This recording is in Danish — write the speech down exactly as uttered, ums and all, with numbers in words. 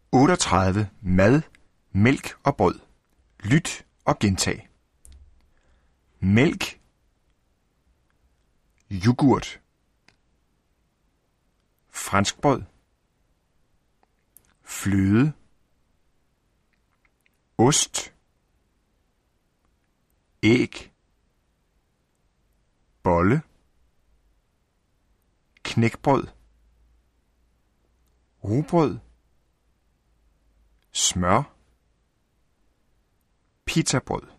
otteogtredive. Mad, mælk og brød. Lyt og gentag. Mælk, yoghurt, franskbrød, fløde, ost, æg, bolle, knækbrød, rugbrød, smør, pizzabrød.